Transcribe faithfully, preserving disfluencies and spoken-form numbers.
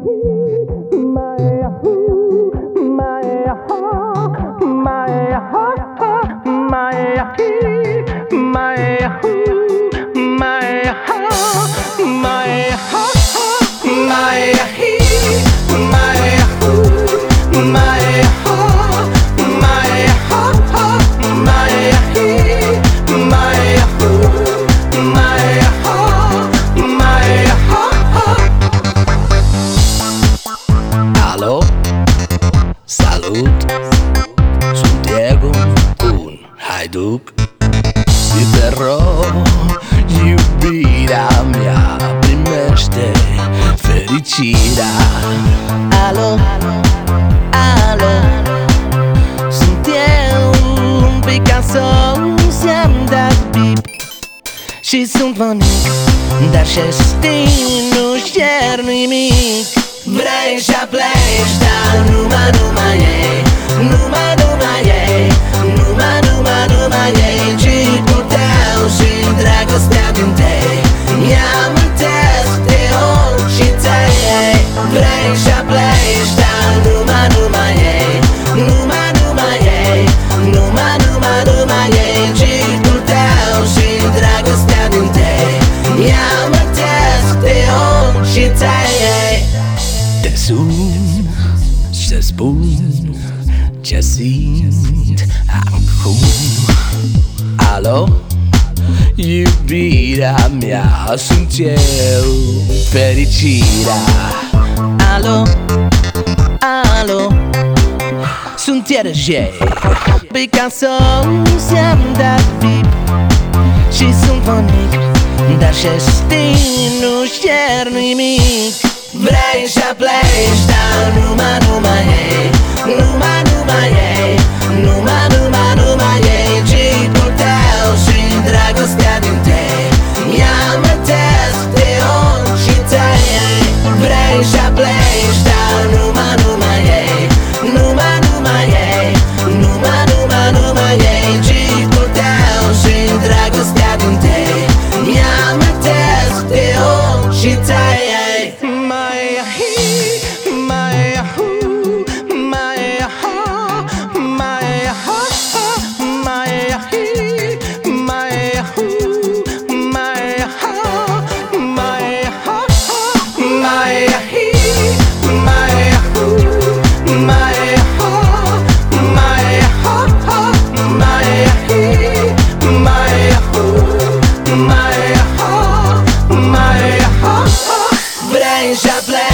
Alo, salut, sunt Diego, un haiduc. Și te rog, iubirea mea, primește fericirea. Alo, alo, sunt eu, un Picasso, ți-am dat bip. Și sunt vonic, dar și știi, nu cer nimic. Vrei și-a pleci, dar numai, numai ei, numai, numai ei, numai, numai, numai ei, cicul tău și dragostea din tei. I-amintesc de ochii tăi. Vrei și-a pleci, dar numai, numai ei, numai, numai ei, numai, numai, numai ei, cicul tău și dragostea din tei. I-amintesc de ochii tăi. Te sun să spun ce simt acum. Alo, iubirea mea, sunt eu, fericirea. Alo, alo, sunt R J, Picasso, ți-am dat bip. Și sunt vonic, dar și știi, nu cer nimic. Vrei și-a pleci, dar numai, numai ei, numai, numai ei, numai, numai, numai ei, cicul tău și dragostea din tei. I-amintesc de ochii tăi. Vrei și-a pleci, dar numai, numai ei, numai, numai ei, numai, numai, numai ei, cicul tău și dragostea din tei. I-amintesc de ochii tăi. Já